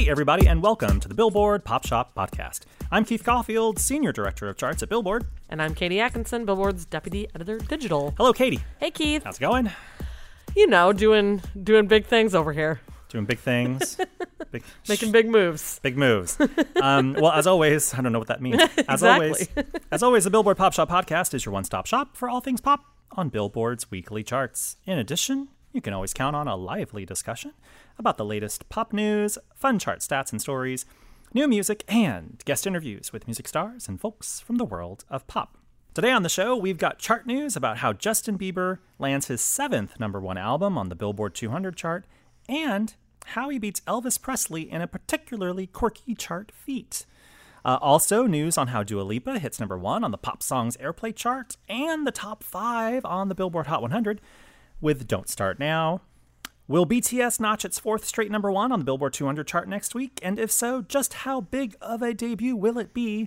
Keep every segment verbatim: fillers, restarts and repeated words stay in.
Hey, everybody, and welcome to the Billboard Pop Shop Podcast. I'm Keith Caulfield, Senior Director of Charts at Billboard. And I'm Katie Atkinson, Billboard's Deputy Editor Digital. Hello, Katie. Hey, Keith. How's it going? You know, doing doing big things over here. Doing big things. Big, Making big moves. Big moves. Um, well, as always, I don't know what that means. As Exactly. always, as always, the Billboard Pop Shop Podcast is your one-stop shop for all things pop on Billboard's weekly charts. In addition, you can always count on a lively discussion about the latest pop news, fun chart stats and stories, new music, and guest interviews with music stars and folks from the world of pop. Today on the show, we've got chart news about how Justin Bieber lands his seventh number one album on the Billboard two hundred chart, and how he beats Elvis Presley in a particularly quirky chart feat. Uh, also, news on how Dua Lipa hits number one on the Pop Songs Airplay chart and the top five on the Billboard Hot one hundred with Don't Start Now. Will B T S notch its fourth straight number one on the Billboard two hundred chart next week? And if so, just how big of a debut will it be?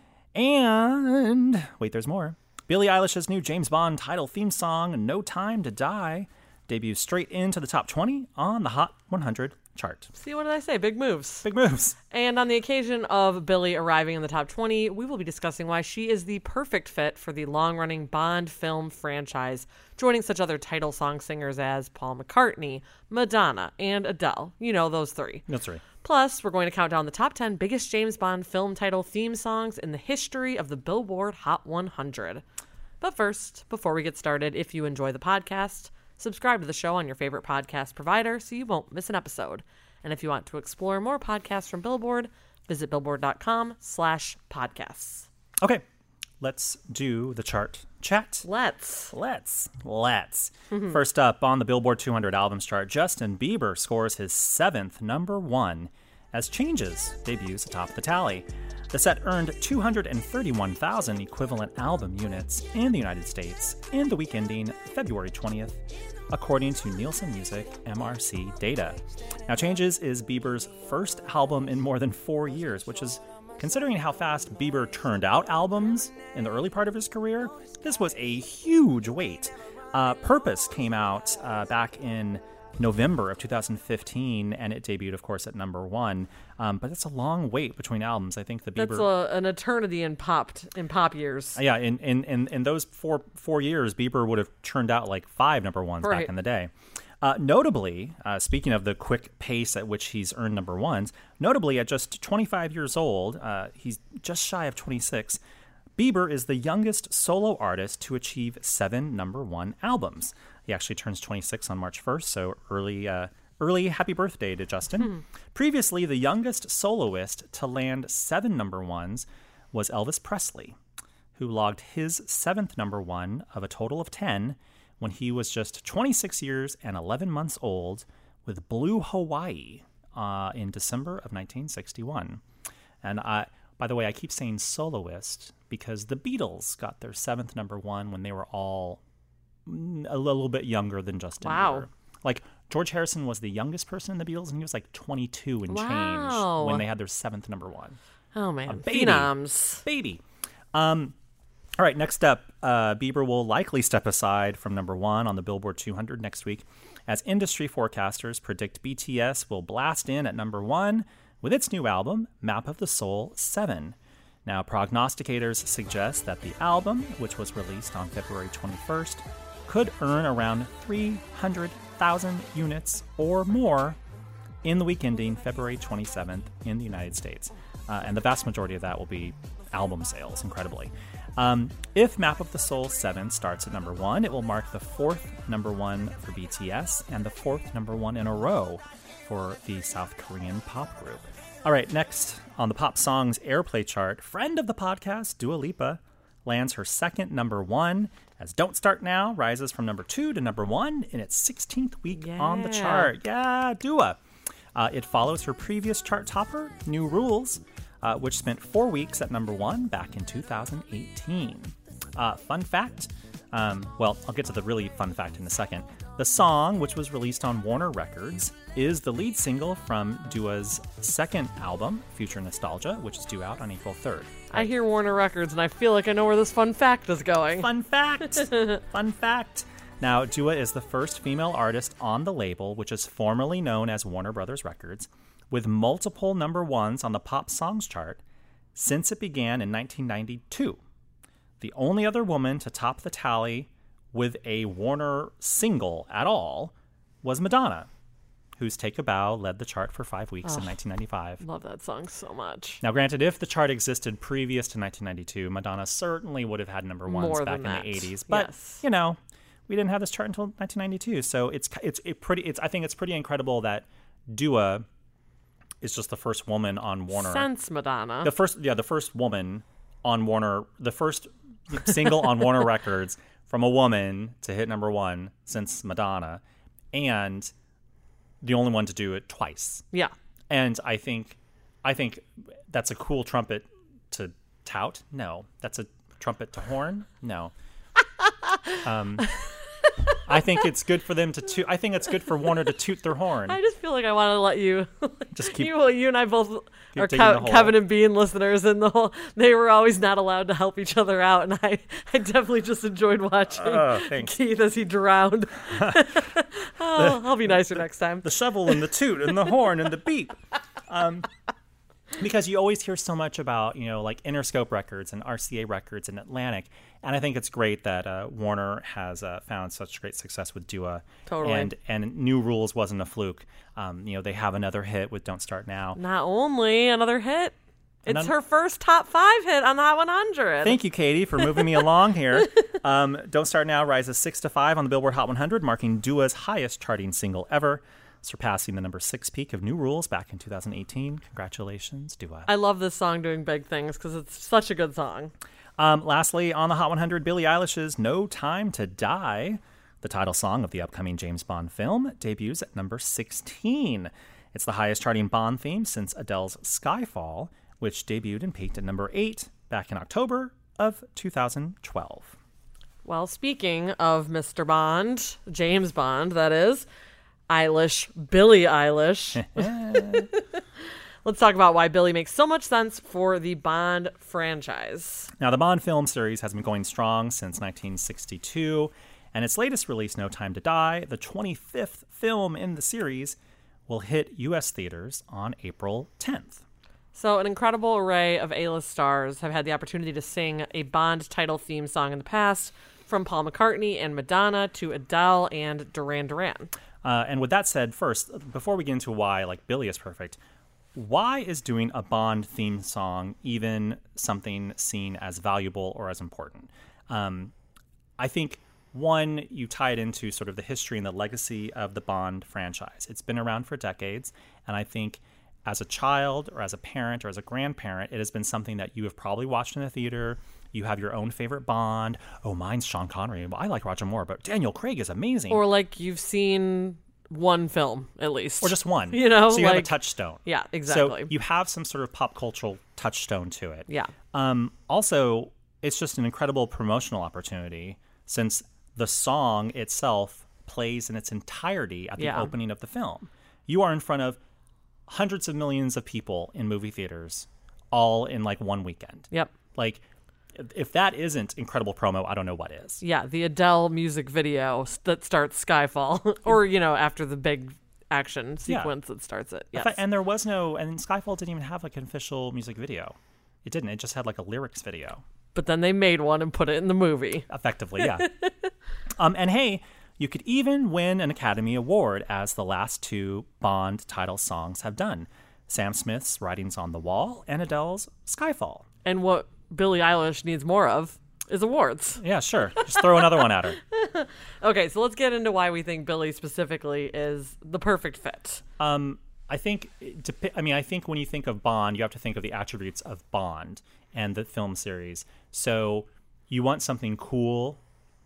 And, wait, there's more. Billie Eilish's new James Bond title theme song, No Time to Die, debuts straight into the top twenty on the Hot one hundred chart. See, what did I say? Big moves. Big moves. And on the occasion of Billie arriving in the top twenty, we will be discussing why she is the perfect fit for the long-running Bond film franchise, joining such other title song singers as Paul McCartney, Madonna, and Adele. You know, those three. That's right. Plus, we're going to count down the top ten biggest James Bond film title theme songs in the history of the Billboard Hot one hundred. But first, before we get started, if you enjoy the podcast, subscribe to the show on your favorite podcast provider so you won't miss an episode. And if you want to explore more podcasts from Billboard, visit billboard.com slash podcasts. Okay, let's do the chart chat. Let's. Let's. Let's. First up on the Billboard two hundred albums chart, Justin Bieber scores his seventh number one as Changes debuts atop the tally. The set earned two hundred thirty-one thousand equivalent album units in the United States in the week ending February twentieth, according to Nielsen Music M R C data. Now, Changes is Bieber's first album in more than four years, which is, considering how fast Bieber turned out albums in the early part of his career, this was a huge wait. Uh, Purpose came out uh, back in November of two thousand fifteen, and it debuted, of course, at number one. Um, but it's a long wait between albums. I think the Bieber... That's a, an eternity in pop in pop years. Yeah, in, in, in, in those four four years, Bieber would have churned out like five number ones Right. back in the day. Uh, notably, uh, speaking of the quick pace at which he's earned number ones, notably at just twenty-five years old, uh, he's just shy of twenty-six, Bieber is the youngest solo artist to achieve seven number one albums. He actually turns twenty-six on March first, so early uh, early happy birthday to Justin. Hmm. Previously, the youngest soloist to land seven number ones was Elvis Presley, who logged his seventh number one of a total of ten when he was just twenty-six years and eleven months old with Blue Hawaii uh, in December of nineteen sixty-one. And I, by the way, I keep saying soloist because the Beatles got their seventh number one when they were all a little bit younger than Justin Wow. Bieber. Like, George Harrison was the youngest person in the Beatles, and he was like twenty-two and Wow. change when they had their seventh number one. Oh, man. baby. Phenoms. Baby. Um, all right, next up, uh, Bieber will likely step aside from number one on the Billboard two hundred next week, as industry forecasters predict B T S will blast in at number one with its new album, Map of the Soul seven. Now, prognosticators suggest that the album, which was released on February twenty-first, could earn around three hundred thousand units or more in the week ending February twenty-seventh in the United States. Uh, and the vast majority of that will be album sales, incredibly. Um, if Map of the Soul seven starts at number one, it will mark the fourth number one for B T S and the fourth number one in a row for the South Korean pop group. All right, next on the Pop Songs Airplay chart, friend of the podcast, Dua Lipa, lands her second number one as Don't Start Now rises from number two to number one in its sixteenth week Yeah. on the chart. Yeah, Dua. Uh, it follows her previous chart topper, New Rules, uh, which spent four weeks at number one back in two thousand eighteen. Uh, fun fact, um, well, I'll get to the really fun fact in a second. The song, which was released on Warner Records, is the lead single from Dua's second album, Future Nostalgia, which is due out on April third. I hear Warner Records, and I feel like I know where this fun fact is going. Fun fact! Fun fact! Now, Dua is the first female artist on the label, which is formerly known as Warner Brothers Records, with multiple number ones on the pop songs chart since it began in nineteen ninety-two. The only other woman to top the tally with a Warner single at all was Madonna, whose Take a Bow led the chart for five weeks oh, in nineteen ninety-five. Love that song so much. Now, granted, if the chart existed previous to nineteen ninety-two, Madonna certainly would have had number ones More back in that. the eighties. But, yes. you know, we didn't have this chart until nineteen ninety-two. So it's it's it pretty. It's I think it's pretty incredible that Dua is just the first woman on Warner. Since Madonna. The first, yeah, the first woman on Warner, the first single on Warner Records from a woman to hit number one since Madonna, and the only one to do it twice. Yeah. And I think, I think that's a cool trumpet to tout. No, that's a trumpet to horn. No. Um, I think it's good for them to toot. I think it's good for Warner to toot their horn. I just feel like I want to let you. Just keep. You, you and I both are Ke- Kevin and Bean listeners, and the whole they were always not allowed to help each other out, and I, I definitely just enjoyed watching Oh, thanks. Keith as he drowned. oh, I'll be nicer next time. The shovel and the toot and the horn and the beep. Um, because you always hear so much about, you know, like Interscope Records and R C A Records and Atlantic. And I think it's great that uh, Warner has uh, found such great success with Dua. Totally. And, and New Rules wasn't a fluke. Um, you know, they have another hit with Don't Start Now. Not only another hit, it's Another- her first top five hit on the Hot one hundred. Thank you, Katie, for moving me along here. Um, Don't Start Now rises six to five on the Billboard Hot one hundred, marking Dua's highest charting single ever, surpassing the number six peak of New Rules back in two thousand eighteen. Congratulations, Dua. I love this song doing big things because it's such a good song. Um, lastly, on the Hot one hundred, Billie Eilish's No Time to Die, the title song of the upcoming James Bond film, debuts at number sixteen. It's the highest charting Bond theme since Adele's Skyfall, which debuted and peaked at number eight back in October of two thousand twelve. Well, speaking of Mister Bond, James Bond, that is, Eilish, Billie Eilish. Let's talk about why Billie makes so much sense for the Bond franchise. Now, the Bond film series has been going strong since nineteen sixty-two, and its latest release, No Time to Die, the twenty-fifth film in the series, will hit U S theaters on April tenth. So an incredible array of A-list stars have had the opportunity to sing a Bond title theme song in the past, from Paul McCartney and Madonna to Adele and Duran Duran. Uh, and with that said, first, before we get into why like Billie is perfect, why is doing a Bond theme song even something seen as valuable or as important? Um, I think, one, you tie it into sort of the history and the legacy of the Bond franchise. It's been around for decades, and I think as a child or as a parent or as a grandparent, it has been something that you have probably watched in the theater. You have your own favorite Bond. Oh, mine's Sean Connery. Well, I like Roger Moore, but Daniel Craig is amazing. Or like you've seen one film, at least. Or just one. You know? So you like, have a touchstone. Yeah, exactly. So you have some sort of pop cultural touchstone to it. Yeah. Um, also, it's just an incredible promotional opportunity since the song itself plays in its entirety at the Yeah. opening of the film. You are in front of hundreds of millions of people in movie theaters all in like one weekend. Yep. Like, if that isn't incredible promo, I don't know what is. Yeah, the Adele music video that starts Skyfall, or, you know, after the big action sequence yeah. that starts it. Yes. Fact, and there was no, and Skyfall didn't even have like an official music video. It didn't. It just had like a lyrics video. But then they made one and put it in the movie. Effectively, yeah. um, and hey, you could even win an Academy Award, as the last two Bond title songs have done. Sam Smith's Writings on the Wall and Adele's Skyfall. And what Billie Eilish needs more of is awards. Yeah, sure. Just throw another one at her. Okay, so let's get into why we think Billie specifically is the perfect fit. Um, I think, I mean, I think when you think of Bond, you have to think of the attributes of Bond and the film series. So you want something cool.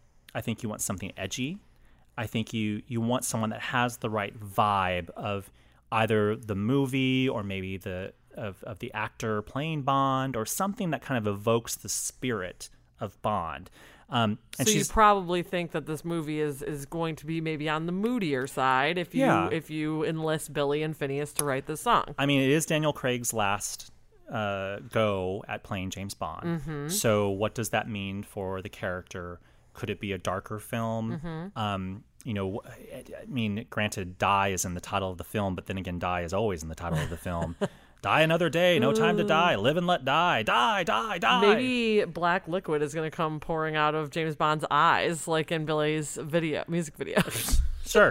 I think you want something edgy. I think you, you want someone that has the right vibe of either the movie or maybe the of, of the actor playing Bond, or something that kind of evokes the spirit of Bond. Um, and so you she's, probably think that this movie is, is going to be maybe on the moodier side if you Yeah. if you enlist Billie and Phineas to write this song. I mean, it is Daniel Craig's last uh, go at playing James Bond. Mm-hmm. So what does that mean for the character could it be a darker film? Mm-hmm. Um, you know, I mean, granted, die is in the title of the film, but then again, die is always in the title of the film. Die another day, no time to die, live and let die, die, die, die. Maybe black liquid is going to come pouring out of James Bond's eyes, like in Billy's video, music video. Sure.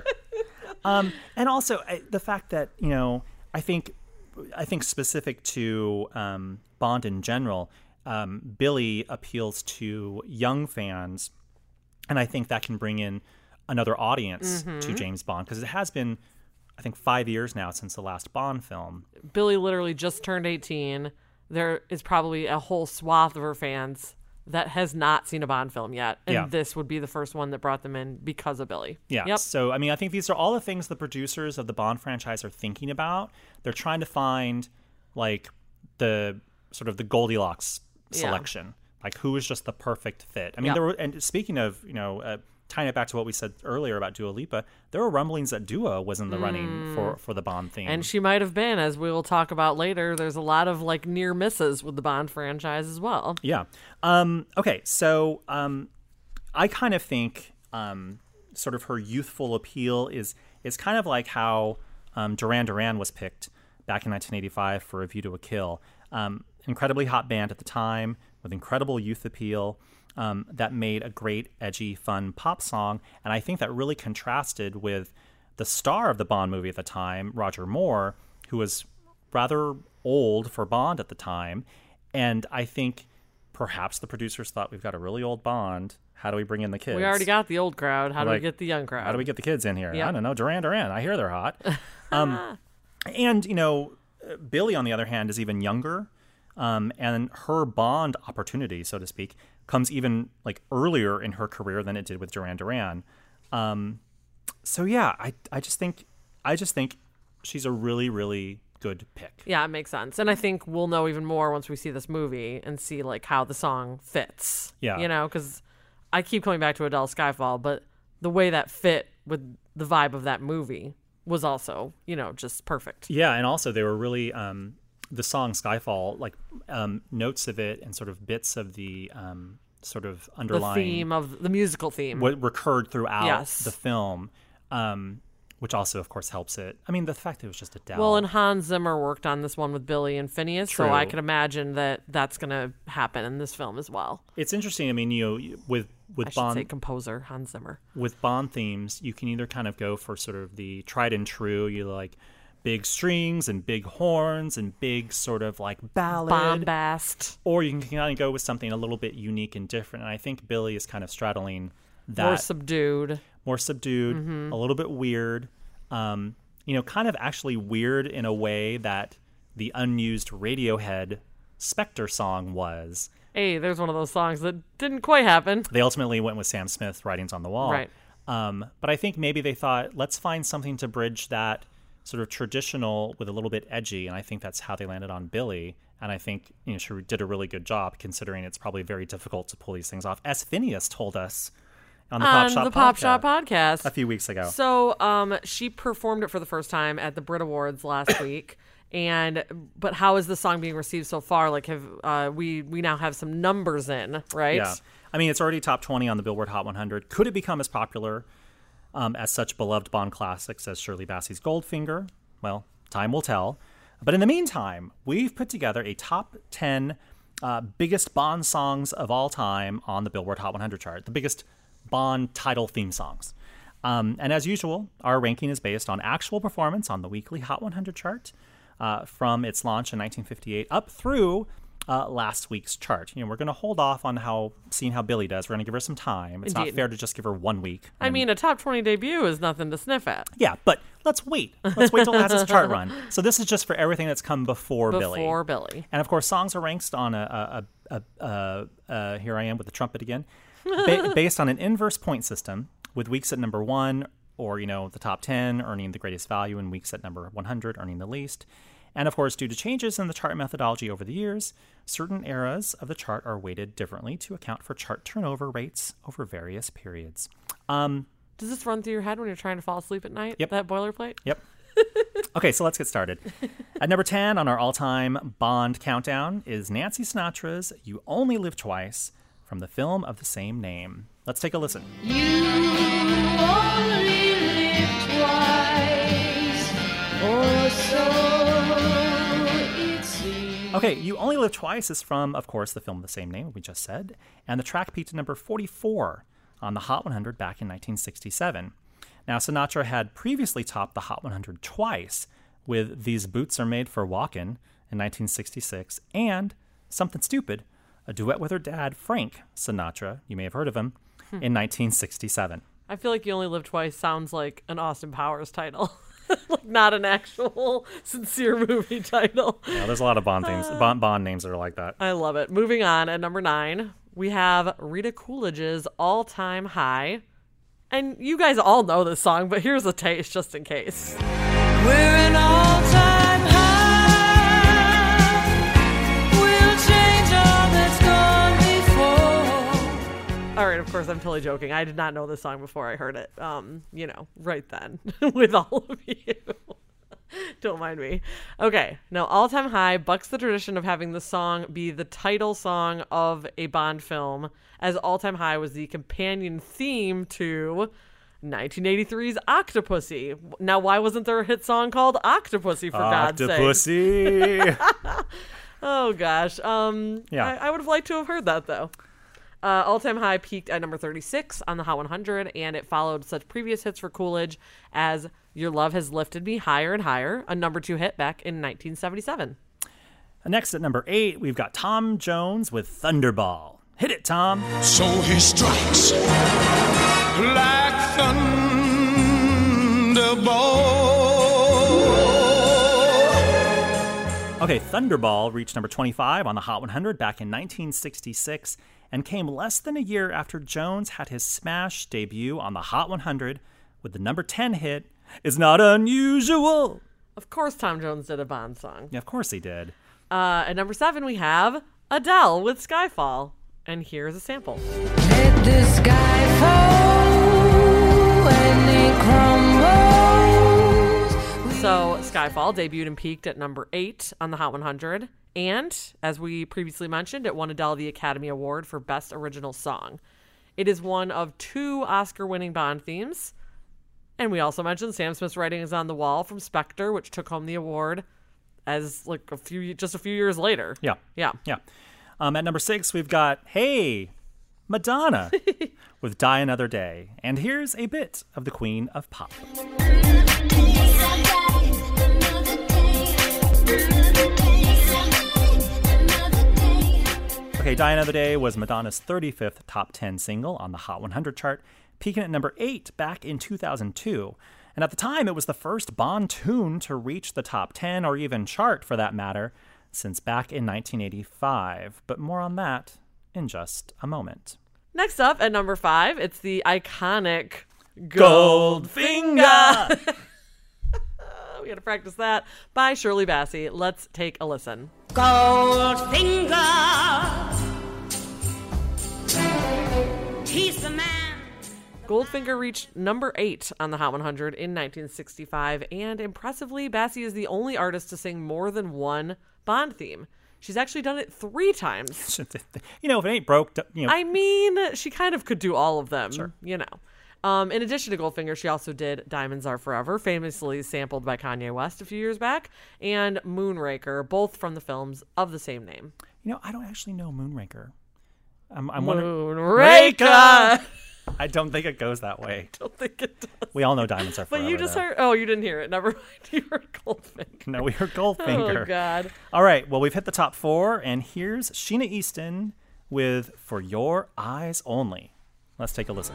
Um, and also I, the fact that, you know, I think, I think specific to um, Bond in general, um, Billy appeals to young fans, and I think that can bring in another audience mm-hmm. to James Bond, because it has been, I think, five years now since the last Bond film. Billy literally just turned eighteen. There is probably a whole swath of her fans that has not seen a Bond film yet. And yeah. this would be the first one that brought them in because of Billy. Yeah. Yep. So, I mean, I think these are all the things the producers of the Bond franchise are thinking about. They're trying to find, like, the sort of the Goldilocks selection. Yeah. Like, who is just the perfect fit? I mean, yep. there were, and speaking of, you know, uh, tying it back to what we said earlier about Dua Lipa, there were rumblings that Dua was in the mm. running for, for the Bond theme. And she might have been, as we will talk about later. There's a lot of, like, near misses with the Bond franchise as well. Yeah. Um, okay, so um, I kind of think um, sort of her youthful appeal is is kind of like how um, Duran Duran was picked back in nineteen eighty-five for A View to a Kill. Um, incredibly hot band at the time with incredible youth appeal. Um, that made a great, edgy, fun pop song. And I think that really contrasted with the star of the Bond movie at the time, Roger Moore, who was rather old for Bond at the time. And I think perhaps the producers thought, we've got a really old Bond. How do we bring in the kids? We already got the old crowd. How do like, we get the young crowd? How do we get the kids in here? Yep. I don't know. Duran Duran. I hear they're hot. um, and, you know, Billy, on the other hand, is even younger. Um, and her Bond opportunity, so to speak, comes even like earlier in her career than it did with Duran Duran. Um, so yeah, I I just think I just think she's a really really good pick. Yeah, it makes sense, and I think we'll know even more once we see this movie and see like how the song fits. Yeah, you know, because I keep coming back to Adele Skyfall, but the way that fit with the vibe of that movie was also, you know, just perfect. Yeah, and also they were really. Um, the song Skyfall, like um, notes of it and sort of bits of the um, sort of underlying... The theme of the musical theme. What recurred throughout yes. the film, um, which also, of course, helps it. I mean, the fact that it was just Adele. Well, and Hans Zimmer worked on this one with Billy and Phineas, True. so I can imagine that that's going to happen in this film as well. It's interesting. I mean, you know, with, with I Bond... should say composer, Hans Zimmer. With Bond themes, you can either kind of go for sort of the tried and true, you like... big strings and big horns and big sort of like ballad. Bombast. Or you can kind of go with something a little bit unique and different. And I think Billy is kind of straddling that. More subdued. More subdued, mm-hmm. a little bit weird. Um, you know, kind of actually weird in a way that the unused Radiohead Spectre song was. Hey, there's one of those songs that didn't quite happen. They ultimately went with Sam Smith, Writings on the Wall. Right. Um, but I think maybe they thought, let's find something to bridge that sort of traditional with a little bit edgy, and I think that's how they landed on Billy. And I think, you know, she did a really good job, considering it's probably very difficult to pull these things off, as Phineas told us on the, on Pop, Shop the Pop podcast Shop podcast a few weeks ago. So um, she performed it for the first time at the Brit Awards last week. And but how is the song being received so far? Like, have uh, we we now have some numbers in, right? Yeah, I mean, it's already top twenty on the Billboard Hot one hundred. Could it become as popular um, as such beloved Bond classics as Shirley Bassey's Goldfinger? Well, time will tell. But in the meantime, we've put together a top ten uh, biggest Bond songs of all time on the Billboard Hot one hundred chart, the biggest Bond title theme songs. Um, and as usual, our ranking is based on actual performance on the weekly Hot one hundred chart uh, from its launch in nineteen fifty-eight up through uh, last week's chart. You know, we're going to hold off on how seeing how Billy does. We're going to give her some time. It's Indeed. not fair to just give her one week. I mean, a top twenty debut is nothing to sniff at. Yeah, but let's wait. Let's wait till it has its chart run. So this is just for everything that's come before, Billy. Before Billy. And of course, songs are ranked on a, a, a, a, a, a here I am with the trumpet again, ba- based on an inverse point system, with weeks at number one, or, you know, the top ten earning the greatest value, and weeks at number one hundred earning the least. And of course, due to changes in the chart methodology over the years, certain eras of the chart are weighted differently to account for chart turnover rates over various periods. Um, Does this run through your head when you're trying to fall asleep at night? Yep. That boilerplate? Yep. Okay, so let's get started. At number ten on our all-time Bond countdown is Nancy Sinatra's You Only Live Twice from the film of the same name. Let's take a listen. You only live twice, or so it seems. Okay, You Only Live Twice is from, of course, the film of the same name we just said, and the track peaked at number forty-four on the Hot one hundred back in nineteen sixty-seven. Now, Sinatra had previously topped the Hot one hundred twice with These Boots Are Made for Walkin' in nineteen sixty-six and Something Stupid, a duet with her dad, Frank Sinatra, you may have heard of him, in nineteen sixty-seven. I feel like You Only Live Twice sounds like an Austin Powers title. Like not an actual sincere movie title. Yeah, there's a lot of Bond names, Bond, Bond names that are like that. I love it. Moving on, at number nine, we have Rita Coolidge's All Time High. And you guys all know this song, but here's a taste just in case. We're an all-time high. We'll change all that's gone before. All right, of course, I'm totally joking. I did not know this song before I heard it, um, you know, right then with all of you. Don't mind me. Okay, now All Time High bucks the tradition of having the song be the title song of a Bond film, as All Time High was the companion theme to nineteen eighty-three's Octopussy. Now, why wasn't there a hit song called Octopussy, for God's sake? Octopussy! Oh, gosh. Um, Yeah. I, I would have liked to have heard that, though. Uh, All Time High peaked at number thirty-six on the Hot one hundred, and it followed such previous hits for Coolidge as Your Love Has Lifted Me Higher and Higher, a number two hit back in nineteen seventy-seven. Next at number eight, we've got Tom Jones with Thunderball. Hit it, Tom. So he strikes like thunderbolt. Okay, Thunderball reached number twenty-five on the Hot one hundred back in nineteen sixty-six and came less than a year after Jones had his smash debut on the Hot one hundred with the number ten hit, It's Not Unusual. Of course Tom Jones did a Bond song. Yeah, of course he did. Uh, at number seven, we have Adele with Skyfall. And here's a sample. Let the sky fall and it crumbles. So Skyfall debuted and peaked at number eight on the Hot one hundred. And, as we previously mentioned, it won Adele the Academy Award for Best Original Song. It is one of two Oscar-winning Bond themes. And we also mentioned Sam Smith's Writing is on the Wall from Spectre, which took home the award as like a few, just a few years later. Yeah. Yeah. Yeah. Um, at number six, we've got, hey, Madonna with Die Another Day. And here's a bit of the Queen of Pop. Okay, Die Another Day was Madonna's thirty-fifth top ten single on the Hot one hundred chart, peaking at number eight back in two thousand two. And at the time, it was the first Bond tune to reach the top ten, or even chart for that matter, since back in nineteen eighty-five. But more on that in just a moment. Next up at number five, it's the iconic Goldfinger! Goldfinger. We gotta practice that. By Shirley Bassey. Let's take a listen. Goldfinger, he's the man. Goldfinger reached number eight on the Hot one hundred in nineteen sixty-five, and impressively, Bassey is the only artist to sing more than one Bond theme. She's actually done it three times. You know, if it ain't broke, you know. I mean, she kind of could do all of them, Sure. you know. Um, in addition to Goldfinger, she also did Diamonds Are Forever, famously sampled by Kanye West a few years back, and Moonraker, both from the films of the same name. You know, I don't actually know Moonraker. I'm, I'm wondering. Moonraker! I don't think it goes that way. I don't think it does. We all know Diamonds Are But Forever. you just though. heard, oh, you didn't hear it. Never mind. You heard Goldfinger. No, we heard Goldfinger. Oh, God. All right, well, we've hit the top four, and here's Sheena Easton with For Your Eyes Only. Let's take a listen.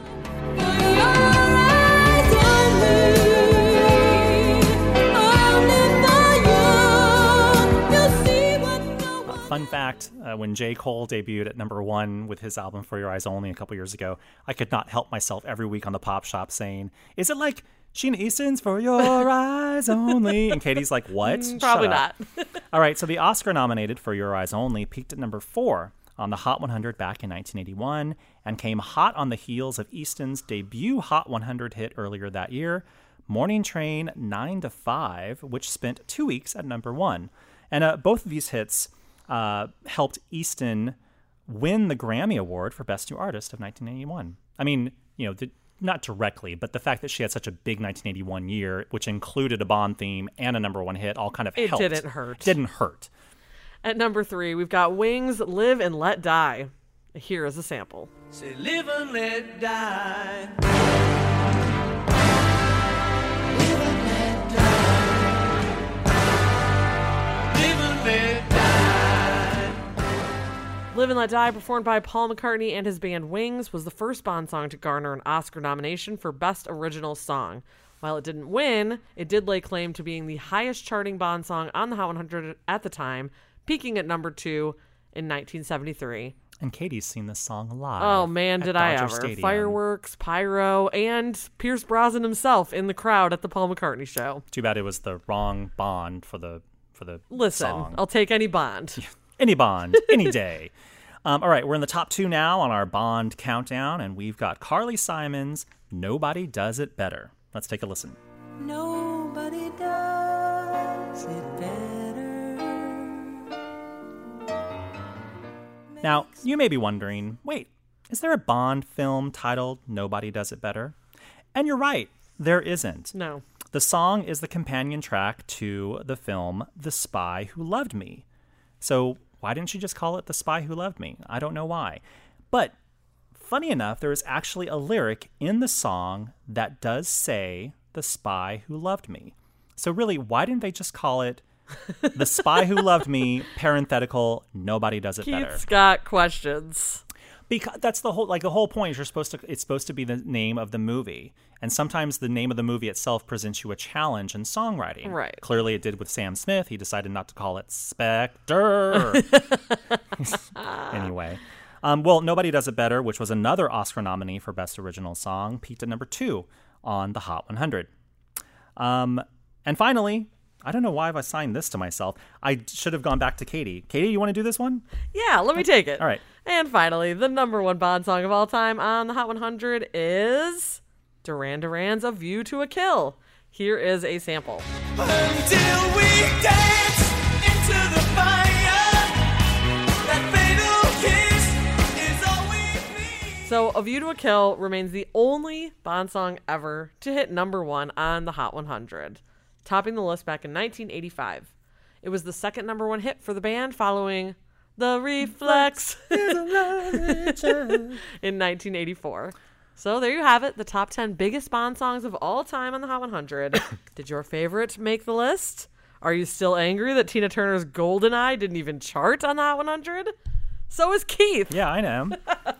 Fun fact, uh, when J. Cole debuted at number one with his album For Your Eyes Only a couple years ago, I could not help myself every week on the Pop Shop saying, is it like Sheena Easton's For Your Eyes Only? And Katie's like, what? Mm, probably Shut up. not. All right, so the Oscar-nominated For Your Eyes Only peaked at number four on the Hot one hundred back in nineteen eighty-one and came hot on the heels of Easton's debut Hot one hundred hit earlier that year, Morning Train nine to five, which spent two weeks at number one. And uh, both of these hits uh, helped Easton win the Grammy Award for Best New Artist of nineteen eighty-one. I mean, you know, the, not directly, but the fact that she had such a big nineteen eighty-one year, which included a Bond theme and a number one hit, all kind of It helped. didn't hurt. Didn't hurt. At number three, we've got Wings, Live and Let Die. Here is a sample. Say live and let die. Live and let die. Live and let die. Live and Let Die, performed by Paul McCartney and his band Wings, was the first Bond song to garner an Oscar nomination for Best Original Song. While it didn't win, it did lay claim to being the highest charting Bond song on the Hot one hundred at the time, peaking at number two in nineteen seventy-three. And Katie's seen this song live. Oh man, at did I Dodger ever. Stadium. Fireworks, pyro, and Pierce Brosnan himself in the crowd at the Paul McCartney show. Too bad it was the wrong Bond for the for the Listen, song. I'll take any Bond. Any Bond, any day. Um, all right, we're in the top two now on our Bond countdown, and we've got Carly Simon's Nobody Does It Better. Let's take a listen. Nobody does it better. Now, you may be wondering, wait, is there a Bond film titled Nobody Does It Better? And you're right, there isn't. No. The song is the companion track to the film The Spy Who Loved Me. So why didn't she just call it The Spy Who Loved Me? I don't know why. But funny enough, there is actually a lyric in the song that does say The Spy Who Loved Me. So really, why didn't they just call it The Spy Who Loved Me, parenthetical, Nobody Does It Better? Keith's got questions. Because that's the whole, like the whole point is you're supposed to, it's supposed to be the name of the movie. And sometimes the name of the movie itself presents you a challenge in songwriting. Right. Clearly it did with Sam Smith. He decided not to call it Spectre. Anyway. Um, well, Nobody Does It Better, which was another Oscar nominee for Best Original Song, peaked at number two on the Hot one hundred. Um, and finally, I don't know why I've assigned this to myself. I should have gone back to Katie. Katie, you want to do this one? Yeah, let me take it. All right. And finally, the number one Bond song of all time on the Hot one hundred is Duran Duran's A View to a Kill. Here is a sample. Until we dance into the fire, that fatal kiss is all we need. So, A View to a Kill remains the only Bond song ever to hit number one on the Hot one hundred, topping the list back in nineteen eighty-five. It was the second number one hit for the band following The Reflex in nineteen eighty-four. So there you have it, the top ten biggest Bond songs of all time on the Hot one hundred. Did your favorite make the list? Are you still angry that Tina Turner's GoldenEye didn't even chart on the Hot one hundred? So is Keith. Yeah, I am.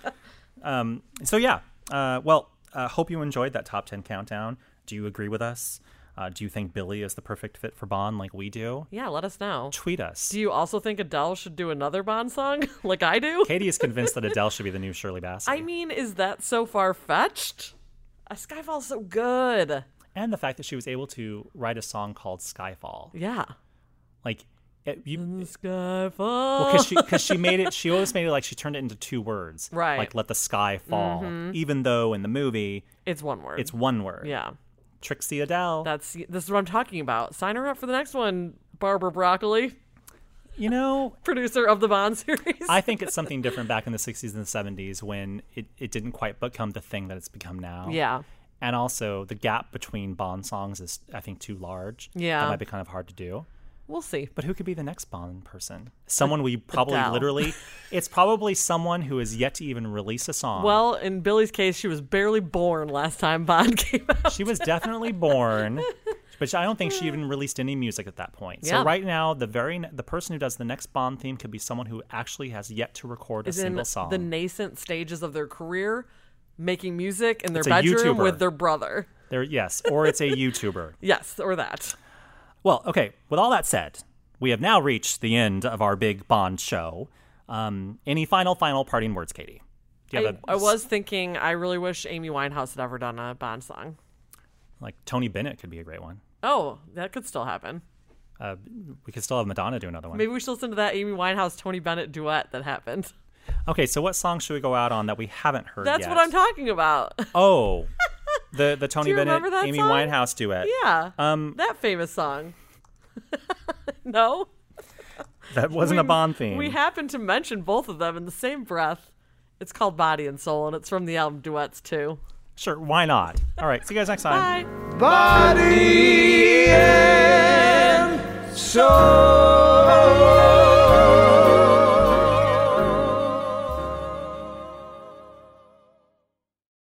um, so yeah, uh, well, uh, hope you enjoyed that top ten countdown. Do you agree with us? Uh, do you think Billy is the perfect fit for Bond like we do? Yeah, let us know. Tweet us. Do you also think Adele should do another Bond song like I do? Katie is convinced that Adele should be the new Shirley Bassey. I mean, is that so far-fetched? A Skyfall's so good. And the fact that she was able to write a song called Skyfall. Yeah. Like, it, you, Skyfall. well, because she, cause she made it, she always made it like she turned it into two words. Right. Like, let the sky fall. Even though in the movie, It's one word. it's one word. Yeah. Trixie Adele. That's this is what I'm talking about. Sign her up for the next one, Barbara Broccoli, You know, producer of the Bond series. I think it's something different back in the sixties and the seventies when it, it didn't quite become the thing that it's become now. Yeah. And also, the gap between Bond songs is, I think, too large. Yeah. That might be kind of hard to do. We'll see. But who could be the next Bond person? Someone we probably Adele. literally... It's probably someone who has yet to even release a song. Well, in Billy's case, she was barely born last time Bond came out. She was definitely born, but I don't think she even released any music at that point. Yeah. So right now, the very ne- the person who does the next Bond theme could be someone who actually has yet to record a Is in single song. the nascent stages of their career, making music in their It's a bedroom YouTuber. with their brother. There, yes, or it's a YouTuber. Yes, or that. Well, okay. With all that said, we have now reached the end of our big Bond show. Um, any final, final parting words, Katie? Do you I, have a- I was thinking, I really wish Amy Winehouse had ever done a Bond song. like Tony Bennett could be a great one. Oh, that could still happen. Uh, we could still have Madonna do another one. Maybe we should listen to that Amy Winehouse Tony Bennett duet that happened. Okay, so what song should we go out on that we haven't heard That's yet? what I'm talking about. Oh, the the Tony you Bennett remember that Amy song? Winehouse duet. Yeah. Um, that famous song. No? that wasn't a We- Bond theme. We happened to mention both of them in the same breath It's called Body and Soul, and it's from the album Duets too. Sure, why not? All right, see you guys next time. Bye. Body and soul.